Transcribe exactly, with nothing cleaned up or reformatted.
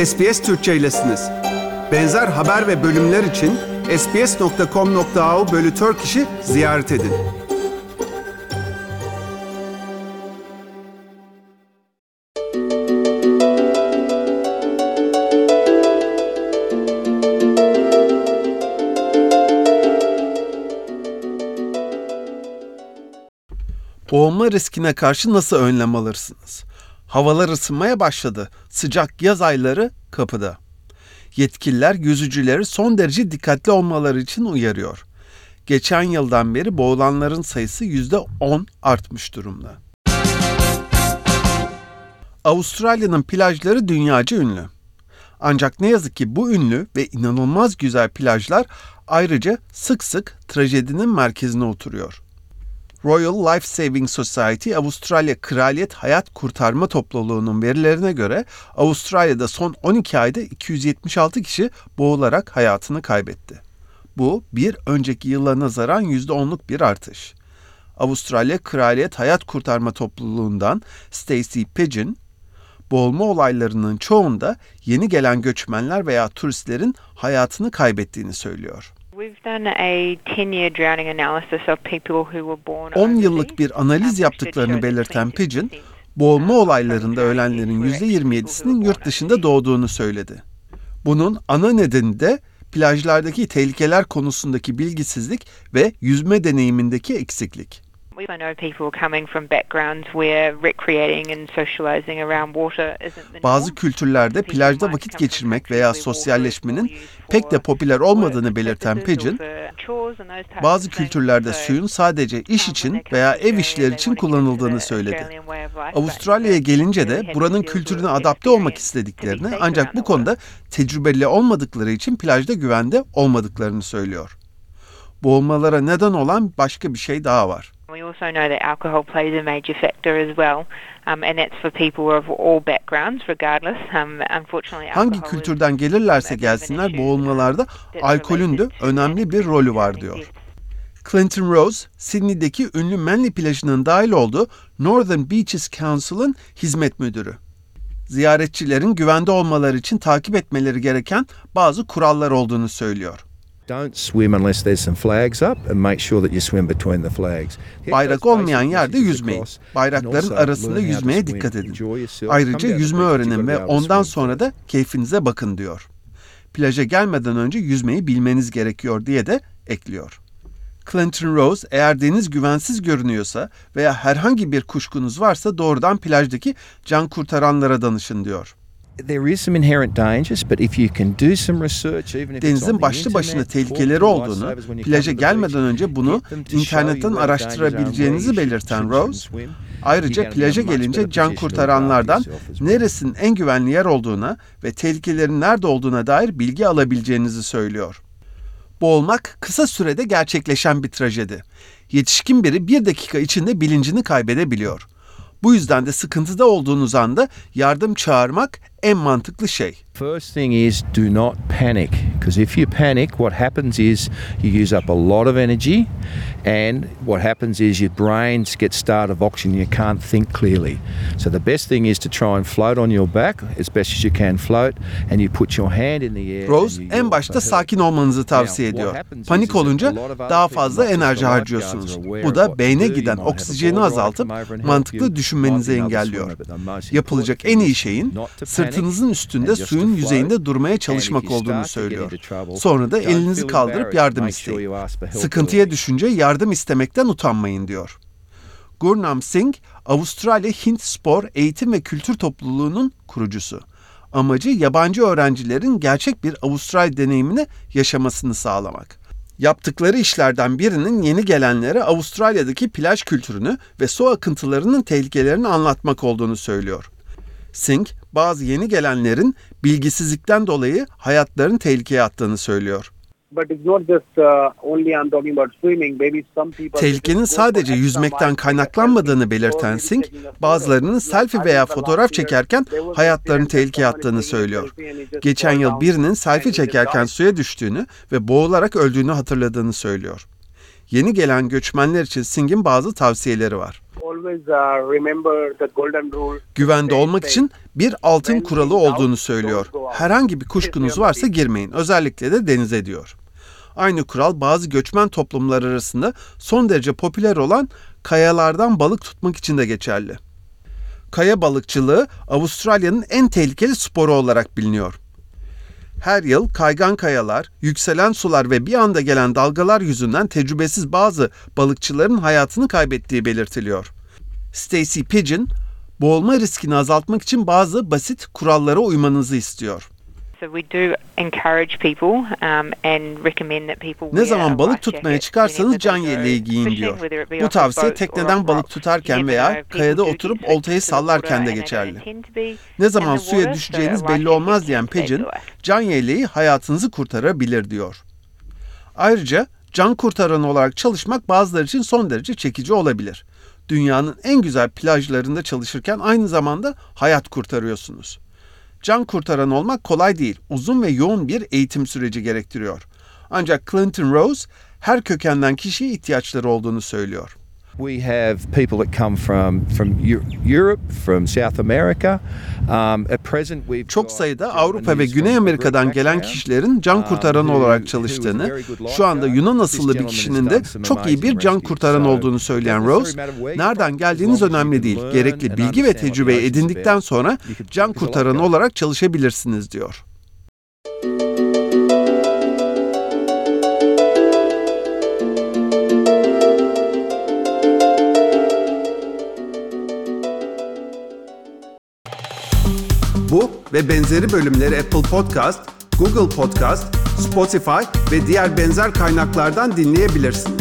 S B S Türkçe'ylesiniz. Benzer haber ve bölümler için sbs nokta com nokta a u bölü Turkish'i ziyaret edin. Boğulma riskine karşı nasıl önlem alırsınız? Havalar ısınmaya başladı. Sıcak yaz ayları kapıda. Yetkililer yüzücüleri son derece dikkatli olmaları için uyarıyor. Geçen yıldan beri boğulanların sayısı yüzde on artmış durumda. Avustralya'nın plajları dünyaca ünlü. Ancak ne yazık ki bu ünlü ve inanılmaz güzel plajlar ayrıca sık sık trajedinin merkezine oturuyor. Royal Life Saving Society, Avustralya Kraliyet Hayat Kurtarma Topluluğu'nun verilerine göre Avustralya'da son on iki ayda iki yüz yetmiş altı kişi boğularak hayatını kaybetti. Bu, bir önceki yıla nazaran yüzde onluk bir artış. Avustralya Kraliyet Hayat Kurtarma Topluluğu'ndan Stacey Pidgeon, boğulma olaylarının çoğunda yeni gelen göçmenler veya turistlerin hayatını kaybettiğini söylüyor. on yıllık bir analiz yaptıklarını belirten Pidgeon, boğulma olaylarında ölenlerin yüzde yirmi yedisinin yurt dışında doğduğunu söyledi. Bunun ana nedeni de plajlardaki tehlikeler konusundaki bilgisizlik ve yüzme deneyimindeki eksiklik. Bazı kültürlerde plajda vakit geçirmek veya sosyalleşmenin pek de popüler olmadığını belirten Pidgeon, bazı kültürlerde suyun sadece iş için veya ev işleri için kullanıldığını söyledi. Avustralya'ya gelince de buranın kültürüne adapte olmak istediklerini, ancak bu konuda tecrübeli olmadıkları için plajda güvende olmadıklarını söylüyor. Boğulmalara neden olan başka bir şey daha var. We also know that alcohol plays a major factor as well, um, and that's for people of all backgrounds, regardless. Um, unfortunately, hangi kültürden gelirlerse gelsinler boğulmalarda alkolün de önemli bir rolü var diyor. Clinton Rose, Sydney'deki ünlü Manly plajının dahil olduğu Northern Beaches Council'ın hizmet müdürü. Ziyaretçilerin güvende olmaları için takip etmeleri gereken bazı kurallar olduğunu söylüyor. Don't swim unless there's some flags up and make sure that you swim between the flags. Bayrak olmayan yerde yüzmeyin. Bayrakların arasında yüzmeye dikkat edin. Ayrıca yüzme öğrenin ve ondan sonra da keyfinize bakın diyor. Plaja gelmeden önce yüzmeyi bilmeniz gerekiyor diye de ekliyor. Clinton Rose, eğer deniz güvensiz görünüyorsa veya herhangi bir kuşkunuz varsa doğrudan plajdaki can kurtaranlara danışın diyor. Denizin başlı başına tehlikeleri olduğunu, plaja gelmeden önce bunu internetten araştırabileceğinizi belirten Rose, ayrıca plaja gelince can kurtaranlardan neresinin en güvenli yer olduğuna ve tehlikelerin nerede olduğuna dair bilgi alabileceğinizi söylüyor. Boğulmak kısa sürede gerçekleşen bir trajedi. Yetişkin biri bir dakika içinde bilincini kaybedebiliyor. Bu yüzden de sıkıntıda olduğunuz anda yardım çağırmak en mantıklı şey. First thing is do not panic, because if you panic, what happens is you use up a lot of energy, and what happens is your brains get starved of oxygen. You can't think clearly. So the best thing is to try and float on your back as best as you can float, and you put your hand in the air. Rose en başta sakin olmanızı tavsiye ediyor. Panik olunca daha fazla enerji harcıyorsunuz. Bu da beyne giden oksijeni azaltıp mantıklı düşünmenizi engelliyor. Yapılacak en iyi şeyin sırtınızın üstünde suyun yüzeyinde durmaya çalışmak olduğunu söylüyor. Sonra da elinizi kaldırıp yardım isteyin. Sıkıntıya düşünce yardım istemekten utanmayın diyor. Gurnam Singh, Avustralya Hint Spor Eğitim ve Kültür Topluluğu'nun kurucusu. Amacı yabancı öğrencilerin gerçek bir Avustralya deneyimini yaşamasını sağlamak. Yaptıkları işlerden birinin yeni gelenlere Avustralya'daki plaj kültürünü ve su akıntılarının tehlikelerini anlatmak olduğunu söylüyor. Singh, bazı yeni gelenlerin bilgisizlikten dolayı hayatlarını tehlikeye attığını söylüyor. Tehlikenin sadece yüzmekten kaynaklanmadığını belirten Singh, bazılarının selfie veya fotoğraf çekerken hayatlarını tehlikeye attığını söylüyor. Geçen yıl birinin selfie çekerken suya düştüğünü ve boğularak öldüğünü hatırladığını söylüyor. Yeni gelen göçmenler için Singh'in bazı tavsiyeleri var. Güvende olmak için bir altın kuralı olduğunu söylüyor. Herhangi bir kuşkunuz varsa girmeyin, özellikle de denize diyor. Aynı kural bazı göçmen toplumlar arasında son derece popüler olan kayalardan balık tutmak için de geçerli. Kaya balıkçılığı Avustralya'nın en tehlikeli sporu olarak biliniyor. Her yıl kaygan kayalar, yükselen sular ve bir anda gelen dalgalar yüzünden tecrübesiz bazı balıkçıların hayatını kaybettiği belirtiliyor. Stacey Pigeon, boğulma riskini azaltmak için bazı basit kurallara uymanızı istiyor. Ne zaman balık tutmaya çıkarsanız can yeleği giyin diyor. Bu tavsiye tekneden balık tutarken veya kayada oturup oltayı sallarken de geçerli. Ne zaman suya düşeceğiniz belli olmaz diyen Pigeon, can yeleği hayatınızı kurtarabilir diyor. Ayrıca can kurtaran olarak çalışmak bazıları için son derece çekici olabilir. Dünyanın en güzel plajlarında çalışırken aynı zamanda hayat kurtarıyorsunuz. Can kurtaran olmak kolay değil, uzun ve yoğun bir eğitim süreci gerektiriyor. Ancak Clinton Rose, her kökenden kişiye ihtiyaçları olduğunu söylüyor. We have people that come from from Europe, from South America. Um, at present we've Çok sayıda Avrupa ve Güney Amerika'dan gelen kişilerin can kurtaran olarak çalıştığını, şu anda Yunan asıllı bir kişinin de çok iyi bir can kurtaran olduğunu söyleyen Rose, nereden geldiğiniz önemli değil, gerekli bilgi ve tecrübeyi edindikten sonra can kurtaran olarak çalışabilirsiniz diyor. Bu ve benzeri bölümleri Apple Podcast, Google Podcast, Spotify ve diğer benzer kaynaklardan dinleyebilirsiniz.